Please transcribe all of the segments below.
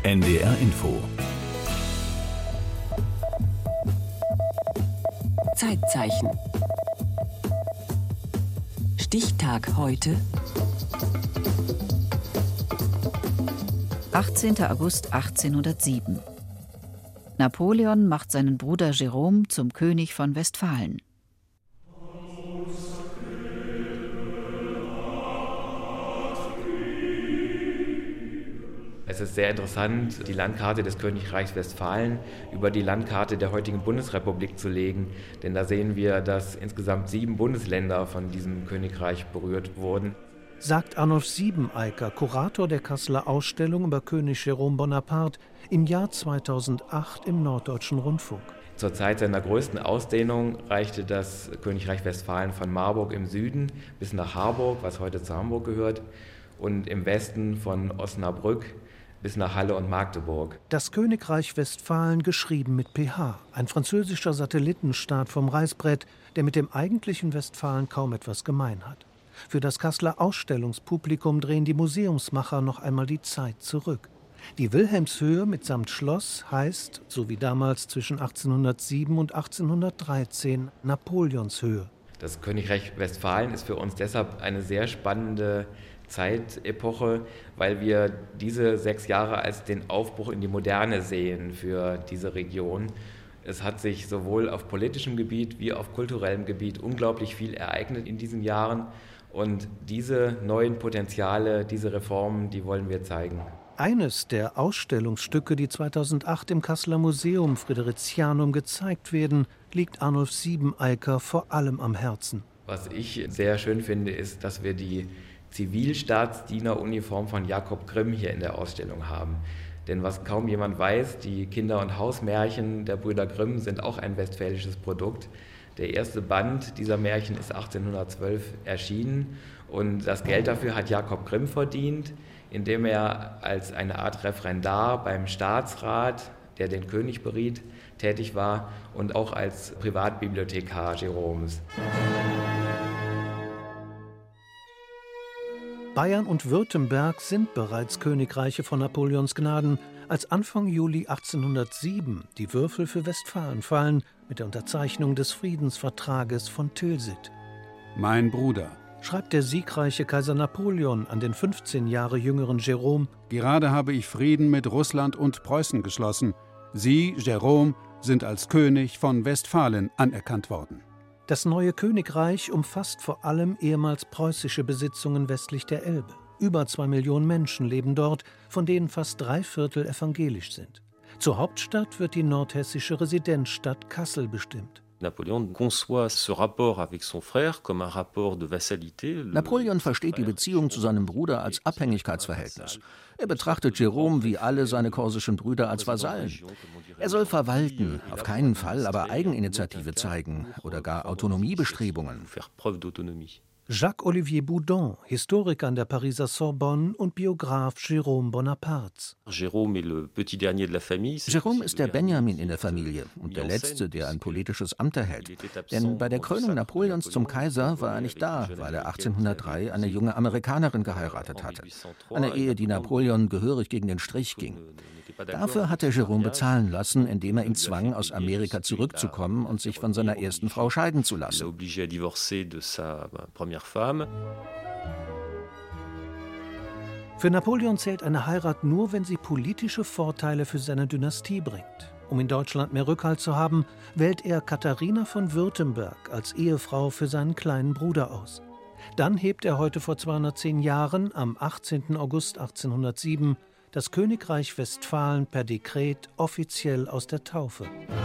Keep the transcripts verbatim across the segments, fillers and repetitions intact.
N D R Info. Zeitzeichen. Stichtag heute. achtzehnter August achtzehnhundertsieben. Napoleon macht seinen Bruder Jérôme zum König von Westfalen. Es ist sehr interessant, die Landkarte des Königreichs Westfalen über die Landkarte der heutigen Bundesrepublik zu legen, denn da sehen wir, dass insgesamt sieben Bundesländer von diesem Königreich berührt wurden. Sagt Arnulf Siebeneicker, Kurator der Kasseler Ausstellung über König Jérôme Bonaparte im Jahr zweitausendacht im Norddeutschen Rundfunk. Zur Zeit seiner größten Ausdehnung reichte das Königreich Westfalen von Marburg im Süden bis nach Harburg, was heute zu Hamburg gehört, und im Westen von Osnabrück bis nach Halle und Magdeburg. Das Königreich Westfalen geschrieben mit P H, ein französischer Satellitenstaat vom Reißbrett, der mit dem eigentlichen Westfalen kaum etwas gemein hat. Für das Kasseler Ausstellungspublikum drehen die Museumsmacher noch einmal die Zeit zurück. Die Wilhelmshöhe mitsamt Schloss heißt, so wie damals zwischen achtzehnhundertsieben und achtzehnhundertdreizehn, Napoleonshöhe. Das Königreich Westfalen ist für uns deshalb eine sehr spannende Zeitepoche, weil wir diese sechs Jahre als den Aufbruch in die Moderne sehen für diese Region. Es hat sich sowohl auf politischem Gebiet wie auf kulturellem Gebiet unglaublich viel ereignet in diesen Jahren. Und diese neuen Potenziale, diese Reformen, die wollen wir zeigen. Eines der Ausstellungsstücke, die zweitausendacht im Kasseler Museum Fridericianum gezeigt werden, liegt Arnulf Siebeneicker vor allem am Herzen. Was ich sehr schön finde, ist, dass wir die Zivilstaatsdieneruniform von Jakob Grimm hier in der Ausstellung haben. Denn was kaum jemand weiß, die Kinder- und Hausmärchen der Brüder Grimm sind auch ein westfälisches Produkt. Der erste Band dieser Märchen ist achtzehnhundertzwölf erschienen und das Geld dafür hat Jakob Grimm verdient, indem er als eine Art Referendar beim Staatsrat, der den König beriet, tätig war und auch als Privatbibliothekar Jérômes. Bayern und Württemberg sind bereits Königreiche von Napoleons Gnaden, als Anfang Juli achtzehnhundertsieben die Würfel für Westfalen fallen mit der Unterzeichnung des Friedensvertrages von Tilsit. Mein Bruder, schreibt der siegreiche Kaiser Napoleon an den fünfzehn Jahre jüngeren Jérôme, gerade habe ich Frieden mit Russland und Preußen geschlossen. Sie, Jérôme, sind als König von Westfalen anerkannt worden. Das neue Königreich umfasst vor allem ehemals preußische Besitzungen westlich der Elbe. Über zwei Millionen Menschen leben dort, von denen fast drei Viertel evangelisch sind. Zur Hauptstadt wird die nordhessische Residenzstadt Kassel bestimmt. Napoleon versteht die Beziehung zu seinem Bruder als Abhängigkeitsverhältnis. Er betrachtet Jérôme wie alle seine korsischen Brüder als Vasallen. Er soll verwalten, auf keinen Fall aber Eigeninitiative zeigen oder gar Autonomiebestrebungen. Jacques-Olivier Boudon, Historiker an der Pariser Sorbonne und Biograf Jérôme Bonapartes. Jérôme ist der Benjamin in der Familie und der Letzte, der ein politisches Amt erhält. Denn bei der Krönung Napoleons zum Kaiser war er nicht da, weil er achtzehnhundertdrei eine junge Amerikanerin geheiratet hatte. Eine Ehe, die Napoleon gehörig gegen den Strich ging. Dafür hat er Jérôme bezahlen lassen, indem er ihn zwang, aus Amerika zurückzukommen und sich von seiner ersten Frau scheiden zu lassen. Für Napoleon zählt eine Heirat nur, wenn sie politische Vorteile für seine Dynastie bringt. Um in Deutschland mehr Rückhalt zu haben, wählt er Katharina von Württemberg als Ehefrau für seinen kleinen Bruder aus. Dann hebt er heute vor zweihundertzehn Jahren, am achtzehnten August achtzehnhundertsieben, das Königreich Westfalen per Dekret offiziell aus der Taufe.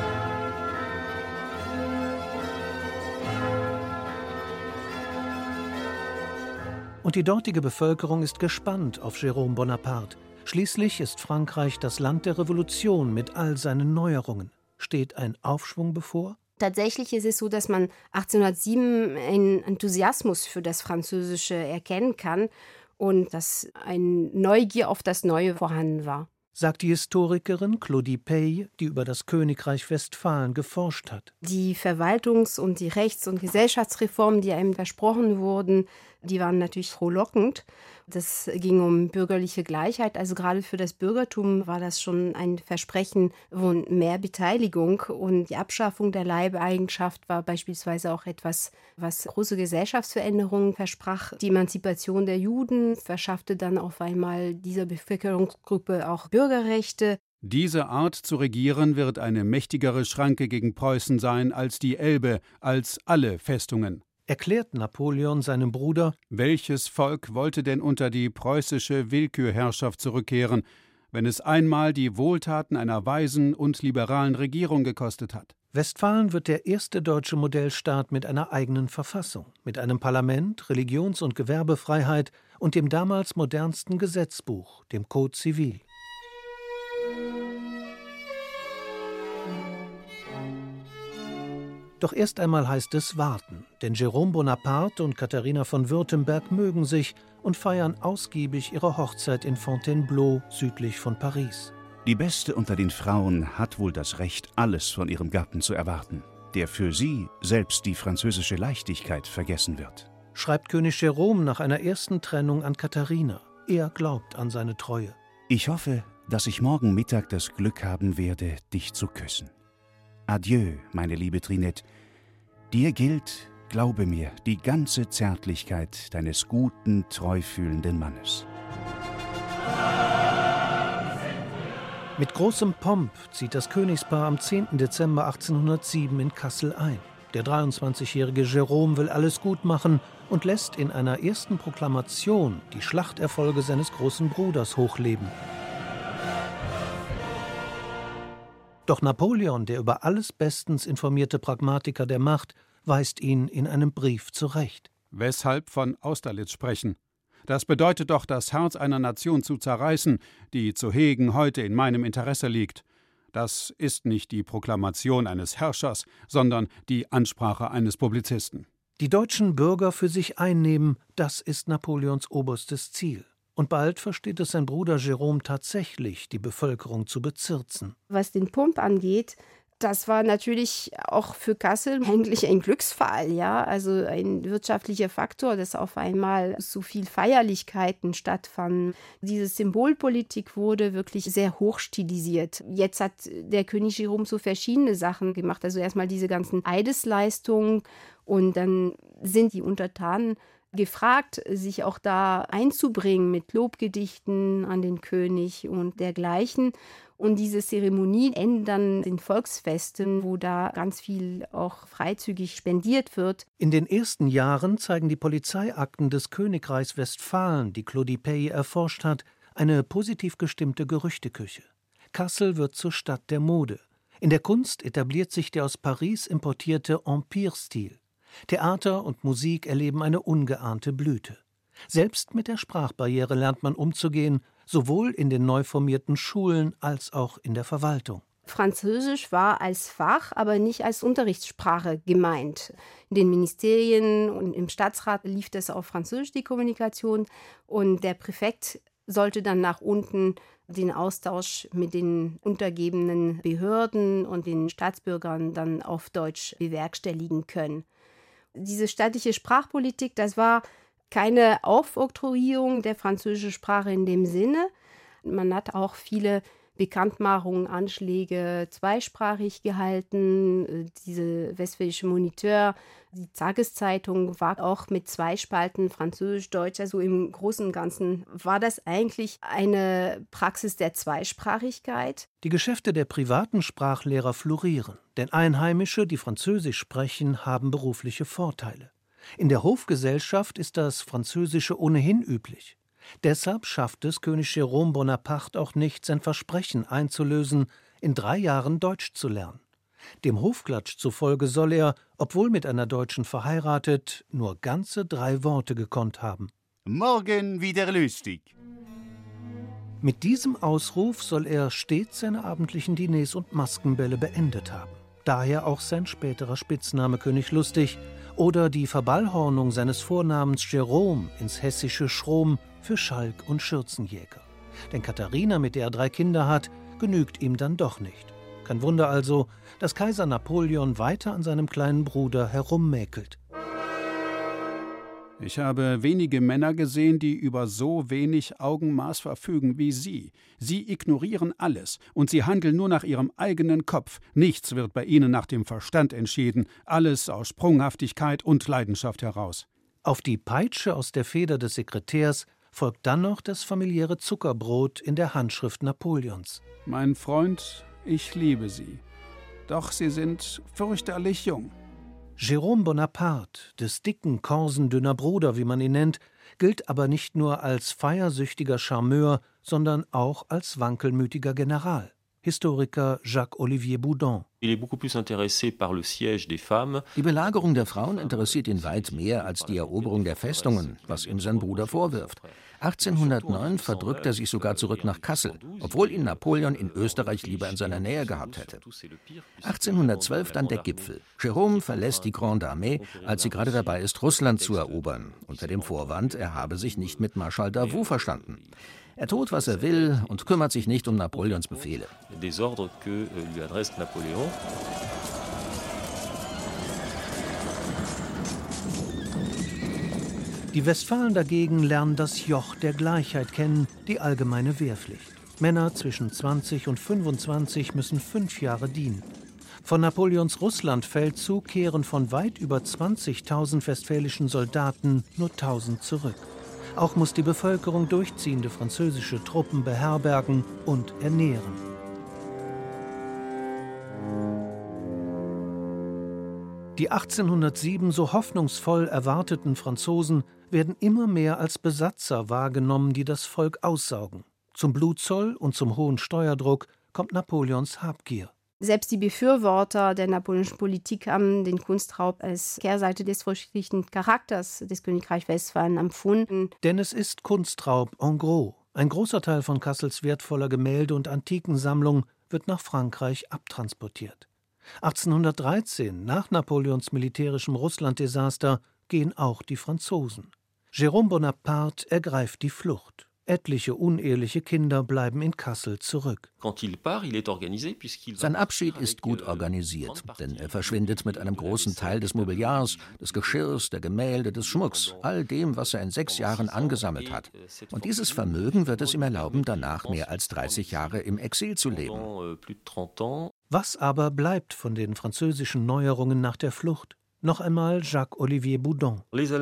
Und die dortige Bevölkerung ist gespannt auf Jérôme Bonaparte. Schließlich ist Frankreich das Land der Revolution mit all seinen Neuerungen. Steht ein Aufschwung bevor? Tatsächlich ist es so, dass man achtzehnhundertsieben einen Enthusiasmus für das Französische erkennen kann und dass eine Neugier auf das Neue vorhanden war. Sagt die Historikerin Claudie Pey, die über das Königreich Westfalen geforscht hat. Die Verwaltungs- und die Rechts- und Gesellschaftsreformen, die einem versprochen wurden, Die waren natürlich frohlockend. Das ging um bürgerliche Gleichheit. Also gerade für das Bürgertum war das schon ein Versprechen von mehr Beteiligung. Und die Abschaffung der Leibeigenschaft war beispielsweise auch etwas, was große Gesellschaftsveränderungen versprach. Die Emanzipation der Juden verschaffte dann auf einmal dieser Bevölkerungsgruppe auch Bürgerrechte. Diese Art zu regieren wird eine mächtigere Schranke gegen Preußen sein als die Elbe, als alle Festungen. Erklärt Napoleon seinem Bruder: Welches Volk wollte denn unter die preußische Willkürherrschaft zurückkehren, wenn es einmal die Wohltaten einer weisen und liberalen Regierung gekostet hat? Westfalen wird der erste deutsche Modellstaat mit einer eigenen Verfassung, mit einem Parlament, Religions- und Gewerbefreiheit und dem damals modernsten Gesetzbuch, dem Code Civil. Doch erst einmal heißt es warten, denn Jérôme Bonaparte und Katharina von Württemberg mögen sich und feiern ausgiebig ihre Hochzeit in Fontainebleau südlich von Paris. Die Beste unter den Frauen hat wohl das Recht, alles von ihrem Gatten zu erwarten, der für sie selbst die französische Leichtigkeit vergessen wird, schreibt König Jérôme nach einer ersten Trennung an Katharina. Er glaubt an seine Treue. Ich hoffe, dass ich morgen Mittag das Glück haben werde, dich zu küssen. Adieu, meine liebe Trinette. Dir gilt, glaube mir, die ganze Zärtlichkeit deines guten, treufühlenden Mannes. Mit großem Pomp zieht das Königspaar am zehnten Dezember achtzehnhundertsieben in Kassel ein. Der dreiundzwanzigjährige Jérôme will alles gut machen und lässt in einer ersten Proklamation die Schlachterfolge seines großen Bruders hochleben. Doch Napoleon, der über alles bestens informierte Pragmatiker der Macht, weist ihn in einem Brief zurecht. Weshalb von Austerlitz sprechen? Das bedeutet doch, das Herz einer Nation zu zerreißen, die zu hegen heute in meinem Interesse liegt. Das ist nicht die Proklamation eines Herrschers, sondern die Ansprache eines Publizisten. Die deutschen Bürger für sich einnehmen, das ist Napoleons oberstes Ziel. Und bald versteht es sein Bruder Jérôme tatsächlich, die Bevölkerung zu bezirzen. Was den Pomp angeht, das war natürlich auch für Kassel eigentlich ein Glücksfall, ja, also ein wirtschaftlicher Faktor, dass auf einmal so viel Feierlichkeiten stattfanden. Diese Symbolpolitik wurde wirklich sehr hoch stilisiert. Jetzt hat der König Jérôme so verschiedene Sachen gemacht, also erstmal diese ganzen Eidesleistungen und dann sind die Untertanen gefragt, sich auch da einzubringen mit Lobgedichten an den König und dergleichen. Und diese Zeremonie endet dann in Volksfesten, wo da ganz viel auch freizügig spendiert wird. In den ersten Jahren zeigen die Polizeiakten des Königreichs Westfalen, die Claudie Pey erforscht hat, eine positiv gestimmte Gerüchteküche. Kassel wird zur Stadt der Mode. In der Kunst etabliert sich der aus Paris importierte Empire-Stil. Theater und Musik erleben eine ungeahnte Blüte. Selbst mit der Sprachbarriere lernt man umzugehen, sowohl in den neu formierten Schulen als auch in der Verwaltung. Französisch war als Fach, aber nicht als Unterrichtssprache gemeint. In den Ministerien und im Staatsrat lief das auf Französisch, die Kommunikation. Und der Präfekt sollte dann nach unten den Austausch mit den untergebenen Behörden und den Staatsbürgern dann auf Deutsch bewerkstelligen können. Diese staatliche Sprachpolitik, das war keine Aufoktroyierung der französischen Sprache in dem Sinne. Man hat auch viele Bekanntmachungen, Anschläge zweisprachig gehalten. Diese Westfälische Moniteur, die Tageszeitung, war auch mit zwei Spalten Französisch-Deutsch. Also im Großen und Ganzen war das eigentlich eine Praxis der Zweisprachigkeit. Die Geschäfte der privaten Sprachlehrer florieren, denn Einheimische, die Französisch sprechen, haben berufliche Vorteile. In der Hofgesellschaft ist das Französische ohnehin üblich. Deshalb schafft es König Jérôme Bonaparte auch nicht, sein Versprechen einzulösen, in drei Jahren Deutsch zu lernen. Dem Hofklatsch zufolge soll er, obwohl mit einer Deutschen verheiratet, nur ganze drei Worte gekonnt haben. Morgen wieder lustig. Mit diesem Ausruf soll er stets seine abendlichen Diners und Maskenbälle beendet haben. Daher auch sein späterer Spitzname König Lustig oder die Verballhornung seines Vornamens Jérôme ins hessische Schrom für Schalk und Schürzenjäger. Denn Katharina, mit der er drei Kinder hat, genügt ihm dann doch nicht. Kein Wunder also, dass Kaiser Napoleon weiter an seinem kleinen Bruder herummäkelt. Ich habe wenige Männer gesehen, die über so wenig Augenmaß verfügen wie Sie. Sie ignorieren alles und Sie handeln nur nach Ihrem eigenen Kopf. Nichts wird bei Ihnen nach dem Verstand entschieden, alles aus Sprunghaftigkeit und Leidenschaft heraus. Auf die Peitsche aus der Feder des Sekretärs folgt dann noch das familiäre Zuckerbrot in der Handschrift Napoleons. Mein Freund, ich liebe Sie. Doch Sie sind fürchterlich jung. Jérôme Bonaparte, des dicken, korsendünner Bruder, wie man ihn nennt, gilt aber nicht nur als feiersüchtiger Charmeur, sondern auch als wankelmütiger General. Historiker Jacques-Olivier Boudon. Die Belagerung der Frauen interessiert ihn weit mehr als die Eroberung der Festungen, was ihm sein Bruder vorwirft. achtzehnhundertneun verdrückt er sich sogar zurück nach Kassel, obwohl ihn Napoleon in Österreich lieber in seiner Nähe gehabt hätte. achtzehnhundertzwölf dann der Gipfel. Jérôme verlässt die Grande Armée, als sie gerade dabei ist, Russland zu erobern, unter dem Vorwand, er habe sich nicht mit Marschall Davout verstanden. Er tut, was er will und kümmert sich nicht um Napoleons Befehle. Die Westfalen dagegen lernen das Joch der Gleichheit kennen, die allgemeine Wehrpflicht. Männer zwischen zwanzig und fünfundzwanzig müssen fünf Jahre dienen. Von Napoleons Russlandfeldzug kehren von weit über zwanzigtausend westfälischen Soldaten nur tausend zurück. Auch muss die Bevölkerung durchziehende französische Truppen beherbergen und ernähren. Die achtzehnhundertsieben so hoffnungsvoll erwarteten Franzosen werden immer mehr als Besatzer wahrgenommen, die das Volk aussaugen. Zum Blutzoll und zum hohen Steuerdruck kommt Napoleons Habgier. Selbst die Befürworter der napoleonischen Politik haben den Kunstraub als Kehrseite des fürchterlichen Charakters des Königreichs Westphalen empfunden. Denn es ist Kunstraub en gros. Ein großer Teil von Kassels wertvoller Gemälde- und Antikensammlung wird nach Frankreich abtransportiert. achtzehnhundertdreizehn, nach Napoleons militärischem Russlanddesaster, gehen auch die Franzosen. Jérôme Bonaparte ergreift die Flucht. Etliche uneheliche Kinder bleiben in Kassel zurück. Sein Abschied ist gut organisiert, denn er verschwindet mit einem großen Teil des Mobiliars, des Geschirrs, der Gemälde, des Schmucks, all dem, was er in sechs Jahren angesammelt hat. Und dieses Vermögen wird es ihm erlauben, danach mehr als dreißig Jahre im Exil zu leben. Was aber bleibt von den französischen Neuerungen nach der Flucht? Noch einmal Jacques-Olivier Boudon.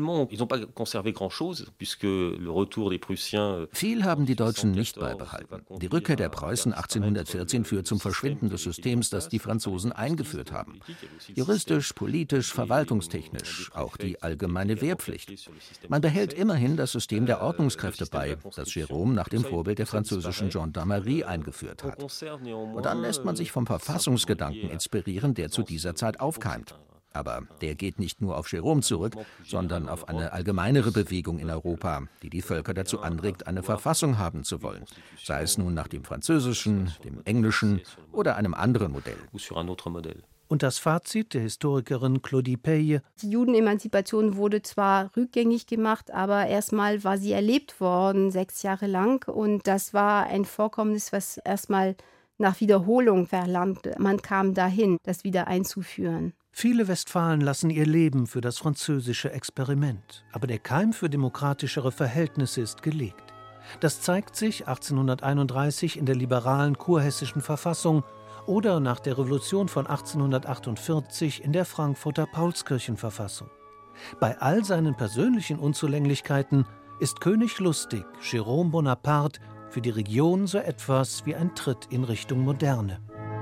Viel haben die Deutschen nicht beibehalten. Die Rückkehr der Preußen achtzehnhundertvierzehn führt zum Verschwinden des Systems, das die Franzosen eingeführt haben. Juristisch, politisch, verwaltungstechnisch, auch die allgemeine Wehrpflicht. Man behält immerhin das System der Ordnungskräfte bei, das Jérôme nach dem Vorbild der französischen Gendarmerie eingeführt hat. Und dann lässt man sich vom Verfassungsgedanken inspirieren, der zu dieser Zeit aufkeimt. Aber der geht nicht nur auf Jérôme zurück, sondern auf eine allgemeinere Bewegung in Europa, die die Völker dazu anregt, eine Verfassung haben zu wollen, sei es nun nach dem französischen, dem englischen oder einem anderen Modell. Und das Fazit der Historikerin Claudie Peille: Die Judenemanzipation wurde zwar rückgängig gemacht, aber erstmal war sie erlebt worden, sechs Jahre lang. Und das war ein Vorkommnis, was erstmal nach Wiederholung verlangte. Man kam dahin, das wieder einzuführen. Viele Westfalen lassen ihr Leben für das französische Experiment. Aber der Keim für demokratischere Verhältnisse ist gelegt. Das zeigt sich achtzehnhunderteinunddreißig in der liberalen kurhessischen Verfassung oder nach der Revolution von achtzehnhundertachtundvierzig in der Frankfurter Paulskirchenverfassung. Bei all seinen persönlichen Unzulänglichkeiten ist König Lustig, Jérôme Bonaparte, für die Region so etwas wie ein Tritt in Richtung Moderne.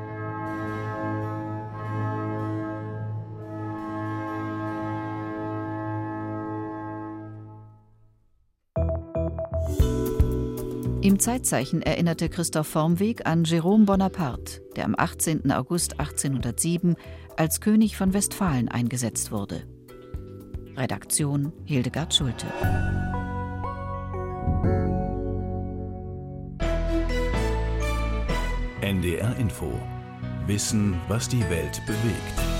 Im Zeitzeichen erinnerte Christoph Vormweg an Jérôme Bonaparte, der am achtzehnten August achtzehnhundertsieben als König von Westfalen eingesetzt wurde. Redaktion Hildegard Schulte. N D R Info. Wissen, was die Welt bewegt.